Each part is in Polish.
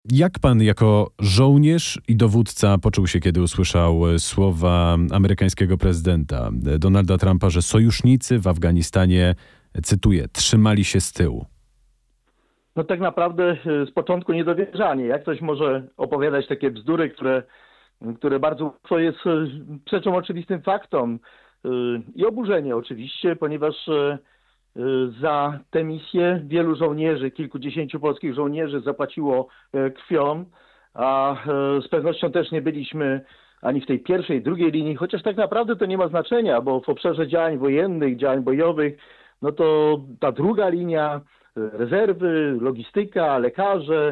Jak pan jako żołnierz i dowódca poczuł się, kiedy usłyszał słowa amerykańskiego prezydenta Donalda Trumpa, że sojusznicy w Afganistanie, cytuję, trzymali się z tyłu? No tak naprawdę z początku niedowierzanie. Jak ktoś może opowiadać takie bzdury, które bardzo łatwo jest przeczą oczywistym faktom. I oburzenie oczywiście, ponieważ za tę misję wielu żołnierzy, kilkudziesięciu polskich żołnierzy zapłaciło krwią, a z pewnością też nie byliśmy ani w tej pierwszej, drugiej linii, chociaż tak naprawdę to nie ma znaczenia, bo w obszarze działań wojennych, działań bojowych, no to ta druga linia, rezerwy, logistyka, lekarze,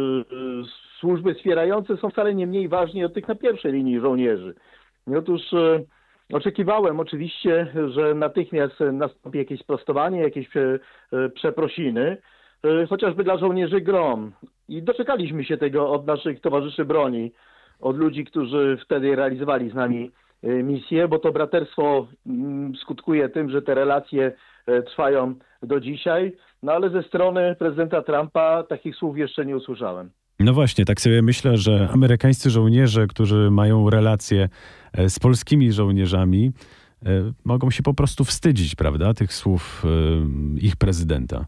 służby wspierające są wcale nie mniej ważni od tych na pierwszej linii żołnierzy. I otóż oczekiwałem oczywiście, że natychmiast nastąpi jakieś sprostowanie, jakieś przeprosiny, chociażby dla żołnierzy GROM. I doczekaliśmy się tego od naszych towarzyszy broni, od ludzi, którzy wtedy realizowali z nami misję, bo to braterstwo skutkuje tym, że te relacje trwają do dzisiaj, no ale ze strony prezydenta Trumpa takich słów jeszcze nie usłyszałem. No właśnie, tak sobie myślę, że amerykańscy żołnierze, którzy mają relacje z polskimi żołnierzami, mogą się po prostu wstydzić, prawda, tych słów ich prezydenta.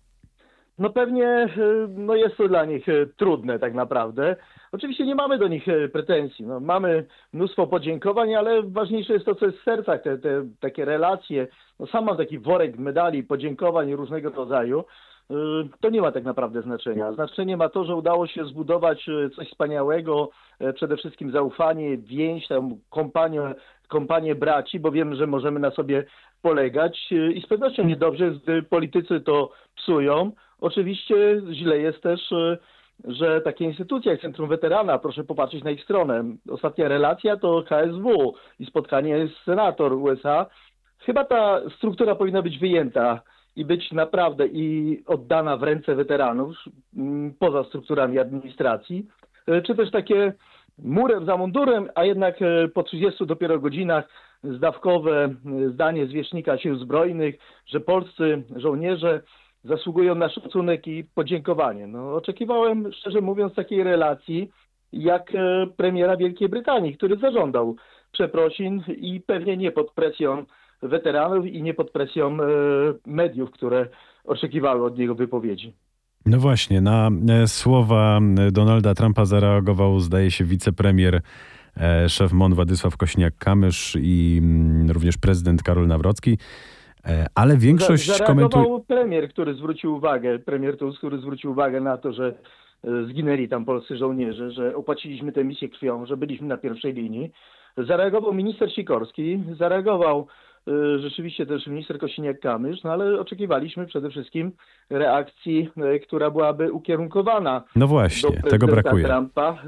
No pewnie no jest to dla nich trudne tak naprawdę. Oczywiście nie mamy do nich pretensji. No, mamy mnóstwo podziękowań, ale ważniejsze jest to, co jest w sercach, te takie relacje. No, sam mam taki worek medali, podziękowań różnego rodzaju. To nie ma tak naprawdę znaczenia. Znaczenie ma to, że udało się zbudować coś wspaniałego, przede wszystkim zaufanie, więź, tam kompanię braci, bo wiemy, że możemy na sobie polegać i z pewnością niedobrze, gdy politycy to psują. Oczywiście źle jest też, że takie instytucje jak Centrum Weterana, proszę popatrzeć na ich stronę. Ostatnia relacja to KSW i spotkanie z senator USA. Chyba ta struktura powinna być wyjęta i być naprawdę i oddana w ręce weteranów, poza strukturami administracji, czy też takie murem za mundurem, a jednak po 30 dopiero godzinach zdawkowe zdanie zwierzchnika Sił Zbrojnych, że polscy żołnierze zasługują na szacunek i podziękowanie. No, oczekiwałem, szczerze mówiąc, takiej relacji jak premiera Wielkiej Brytanii, który zażądał przeprosin i pewnie nie pod presją weteranów i nie pod presją mediów, które oczekiwały od niego wypowiedzi. No właśnie, na słowa Donalda Trumpa zareagował, zdaje się, wicepremier, szef MON Władysław Kosiniak-Kamysz i również prezydent Karol Nawrocki. Ale większość zareagował premier, premier Tusk, który zwrócił uwagę na to, że zginęli tam polscy żołnierze, że opłaciliśmy tę misję krwią, że byliśmy na pierwszej linii. Zareagował minister Sikorski, zareagował rzeczywiście też minister Kosiniak-Kamysz, no ale oczekiwaliśmy przede wszystkim reakcji, która byłaby ukierunkowana no właśnie, do tego brakuje. Trumpa,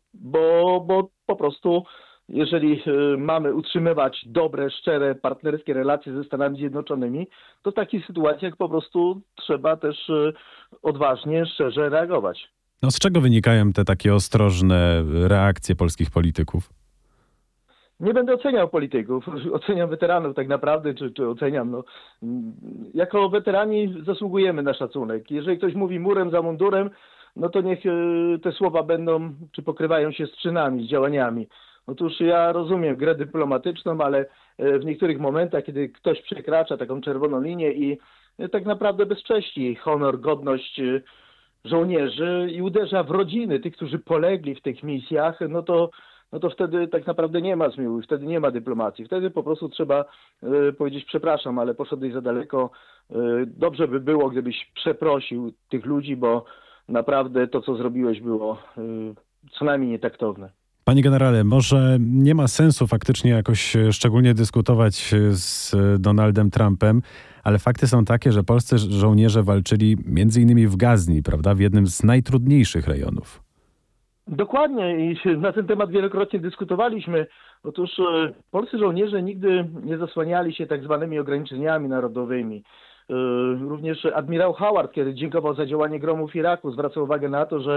bo po prostu jeżeli mamy utrzymywać dobre, szczere, partnerskie relacje ze Stanami Zjednoczonymi, to w takich sytuacjach po prostu trzeba też odważnie, szczerze reagować. No z czego wynikają te takie ostrożne reakcje polskich polityków? Nie będę oceniał polityków, oceniam weteranów tak naprawdę, czy oceniam. No. Jako weterani zasługujemy na szacunek. Jeżeli ktoś mówi murem za mundurem, no to niech te słowa będą, czy pokrywają się z czynami, z działaniami. Otóż ja rozumiem grę dyplomatyczną, ale w niektórych momentach, kiedy ktoś przekracza taką czerwoną linię i tak naprawdę bezcześci honor, godność żołnierzy i uderza w rodziny tych, którzy polegli w tych misjach, no to wtedy tak naprawdę nie ma zmiłu, wtedy nie ma dyplomacji. Wtedy po prostu trzeba powiedzieć przepraszam, ale poszedłeś za daleko. Dobrze by było, gdybyś przeprosił tych ludzi, bo naprawdę to, co zrobiłeś, było co najmniej nietaktowne. Panie generale, może nie ma sensu faktycznie jakoś szczególnie dyskutować z Donaldem Trumpem, ale fakty są takie, że polscy żołnierze walczyli między innymi w Gazni, prawda, w jednym z najtrudniejszych rejonów. Dokładnie i na ten temat wielokrotnie dyskutowaliśmy. Otóż polscy żołnierze nigdy nie zasłaniali się tak zwanymi ograniczeniami narodowymi. Również admirał Howard, kiedy dziękował za działanie GROM-u w Iraku, zwracał uwagę na to, że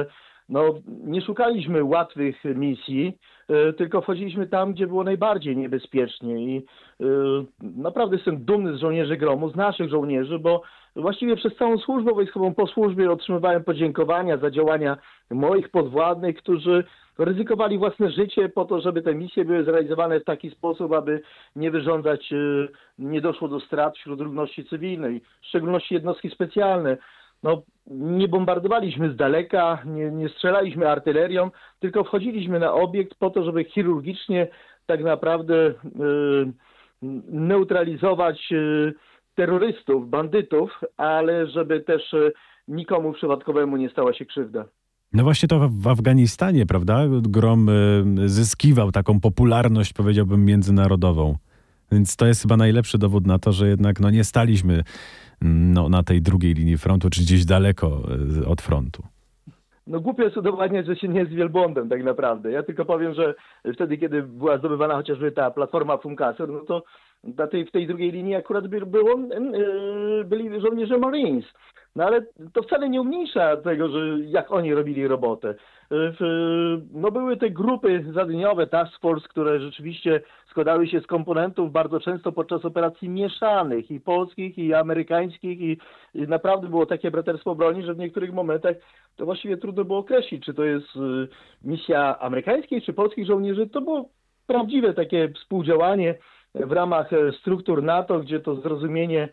no, nie szukaliśmy łatwych misji, tylko wchodziliśmy tam, gdzie było najbardziej niebezpiecznie i naprawdę jestem dumny z żołnierzy Gromu, z naszych żołnierzy, bo właściwie przez całą służbę wojskową, po służbie otrzymywałem podziękowania za działania moich podwładnych, którzy ryzykowali własne życie po to, żeby te misje były zrealizowane w taki sposób, aby nie wyrządzać, nie doszło do strat wśród ludności cywilnej, w szczególności jednostki specjalne. No, nie bombardowaliśmy z daleka, nie strzelaliśmy artylerią, tylko wchodziliśmy na obiekt po to, żeby chirurgicznie tak naprawdę neutralizować terrorystów, bandytów, ale żeby też nikomu przypadkowemu nie stała się krzywda. No właśnie to w Afganistanie, prawda? Grom zyskiwał taką popularność, powiedziałbym, międzynarodową. Więc to jest chyba najlepszy dowód na to, że jednak no, nie staliśmy na tej drugiej linii frontu, czy gdzieś daleko od frontu. No głupio jest udowadniać, że się nie jest wielbłądem tak naprawdę. Ja tylko powiem, że wtedy, kiedy była zdobywana chociażby ta platforma Funkasor, no to w tej drugiej linii akurat byli żołnierze Marines. No ale to wcale nie umniejsza tego, że jak oni robili robotę. No były te grupy zadaniowe, task force, które rzeczywiście składały się z komponentów bardzo często podczas operacji mieszanych i polskich, i amerykańskich i naprawdę było takie braterstwo broni, że w niektórych momentach to właściwie trudno było określić, czy to jest misja amerykańskich, czy polskich żołnierzy. To było prawdziwe takie współdziałanie w ramach struktur NATO, gdzie to zrozumienie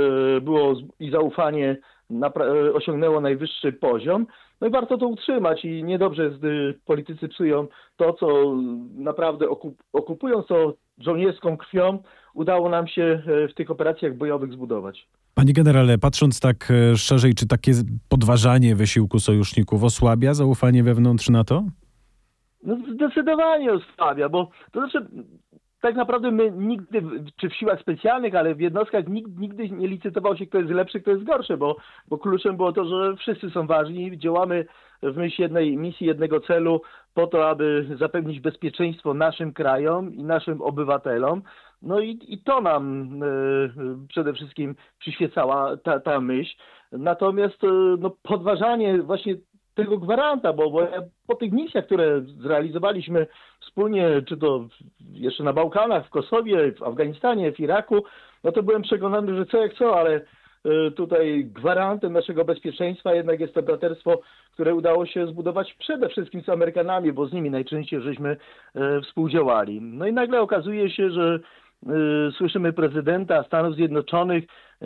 było i zaufanie osiągnęło najwyższy poziom. No i warto to utrzymać i niedobrze jest, gdy politycy psują to, co naprawdę okupując to żołnierską krwią, udało nam się w tych operacjach bojowych zbudować. Panie generale, patrząc tak szerzej, czy takie podważanie wysiłku sojuszników osłabia zaufanie wewnątrz NATO? No zdecydowanie osłabia, bo to znaczy tak naprawdę my nigdy, czy w siłach specjalnych, ale w jednostkach nigdy nie licytował się, kto jest lepszy, kto jest gorszy, bo kluczem było to, że wszyscy są ważni, działamy w myśl jednej misji, jednego celu po to, aby zapewnić bezpieczeństwo naszym krajom i naszym obywatelom. No i to nam przede wszystkim przyświecała ta myśl. Natomiast no, podważanie właśnie tego gwaranta, bo po tych misjach, które zrealizowaliśmy wspólnie, czy to jeszcze na Bałkanach, w Kosowie, w Afganistanie, w Iraku, no to byłem przekonany, że co jak co, ale tutaj gwarantem naszego bezpieczeństwa jednak jest to braterstwo, które udało się zbudować przede wszystkim z Amerykanami, bo z nimi najczęściej żeśmy współdziałali. No i nagle okazuje się, że słyszymy prezydenta Stanów Zjednoczonych,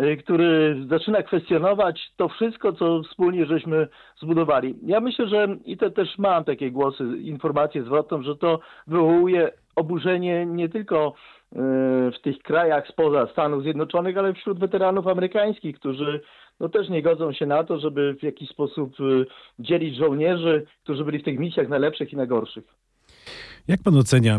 który zaczyna kwestionować to wszystko, co wspólnie żeśmy zbudowali. Ja myślę, że i to też mam takie głosy, informację zwrotną, że to wywołuje oburzenie nie tylko w tych krajach spoza Stanów Zjednoczonych, ale wśród weteranów amerykańskich, którzy no też nie godzą się na to, żeby w jakiś sposób dzielić żołnierzy, którzy byli w tych misjach na lepszych i na gorszych. Jak pan ocenia,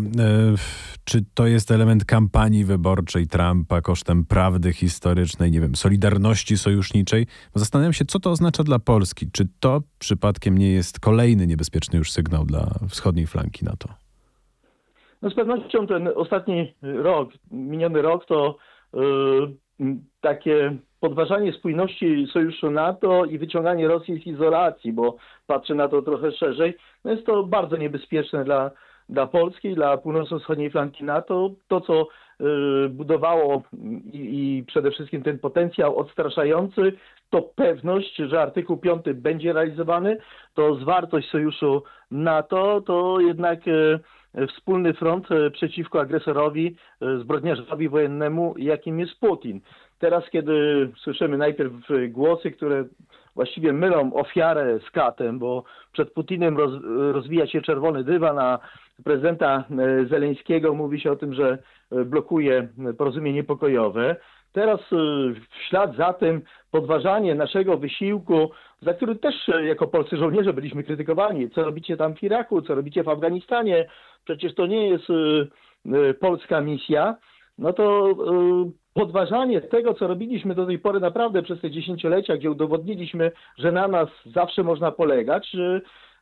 czy to jest element kampanii wyborczej Trumpa kosztem prawdy historycznej, nie wiem, solidarności sojuszniczej? Bo zastanawiam się, co to oznacza dla Polski. Czy to przypadkiem nie jest kolejny niebezpieczny już sygnał dla wschodniej flanki NATO? No z pewnością ten ostatni rok, miniony rok to takie podważanie spójności sojuszu NATO i wyciąganie Rosji z izolacji, bo patrzę na to trochę szerzej. No jest to bardzo niebezpieczne dla Polski, dla północno-wschodniej flanki NATO. To, co budowało i przede wszystkim ten potencjał odstraszający, to pewność, że artykuł 5 będzie realizowany, to zwartość sojuszu NATO, to jednak wspólny front przeciwko agresorowi, zbrodniarzowi wojennemu, jakim jest Putin. Teraz, kiedy słyszymy najpierw głosy, które właściwie mylą ofiarę z katem, bo przed Putinem rozwija się czerwony dywan, a prezydenta Zeleńskiego mówi się o tym, że blokuje porozumienie pokojowe. Teraz w ślad za tym podważanie naszego wysiłku, za który też jako polscy żołnierze byliśmy krytykowani. Co robicie tam w Iraku, co robicie w Afganistanie? Przecież to nie jest polska misja. No to podważanie tego, co robiliśmy do tej pory naprawdę przez te dziesięciolecia, gdzie udowodniliśmy, że na nas zawsze można polegać,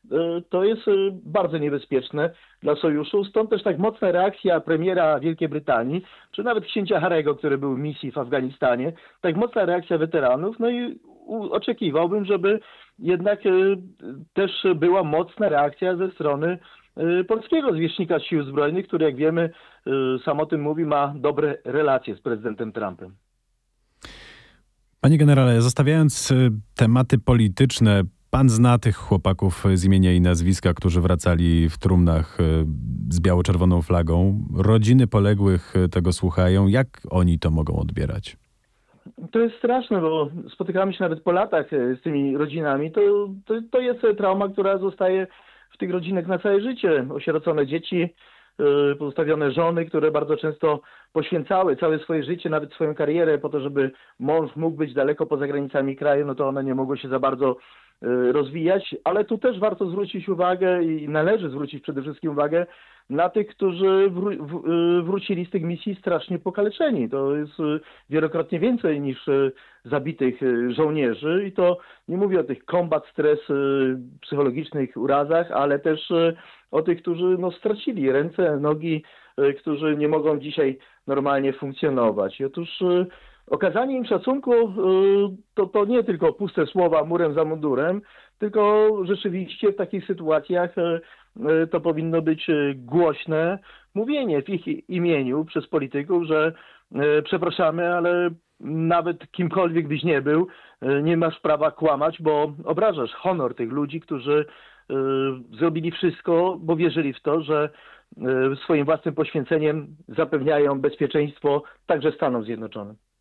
to jest bardzo niebezpieczne dla sojuszu. Stąd też tak mocna reakcja premiera Wielkiej Brytanii, czy nawet księcia Harry'ego, który był w misji w Afganistanie, tak mocna reakcja weteranów. No i oczekiwałbym, żeby jednak też była mocna reakcja ze strony polskiego zwierzchnika Sił Zbrojnych, który, jak wiemy, sam o tym mówi, ma dobre relacje z prezydentem Trumpem. Panie generale, zostawiając tematy polityczne, pan zna tych chłopaków z imienia i nazwiska, którzy wracali w trumnach z biało-czerwoną flagą. Rodziny poległych tego słuchają. Jak oni to mogą odbierać? To jest straszne, bo spotykamy się nawet po latach z tymi rodzinami. To jest trauma, która zostaje w tych rodzinach na całe życie. Osierocone dzieci, pozostawione żony, które bardzo często poświęcały całe swoje życie, nawet swoją karierę po to, żeby mąż mógł być daleko poza granicami kraju, no to one nie mogły się za bardzo rozwijać, ale tu też warto zwrócić uwagę i należy zwrócić przede wszystkim uwagę na tych, którzy wrócili z tych misji strasznie pokaleczeni. To jest wielokrotnie więcej niż zabitych żołnierzy i to nie mówię o tych combat stress psychologicznych urazach, ale też o tych, którzy stracili ręce, nogi, którzy nie mogą dzisiaj normalnie funkcjonować. I otóż okazanie im szacunku to nie tylko puste słowa murem za mundurem, tylko rzeczywiście w takich sytuacjach to powinno być głośne mówienie w ich imieniu przez polityków, że przepraszamy, ale nawet kimkolwiek byś nie był, nie masz prawa kłamać, bo obrażasz honor tych ludzi, którzy zrobili wszystko, bo wierzyli w to, że swoim własnym poświęceniem zapewniają bezpieczeństwo także Stanom Zjednoczonym.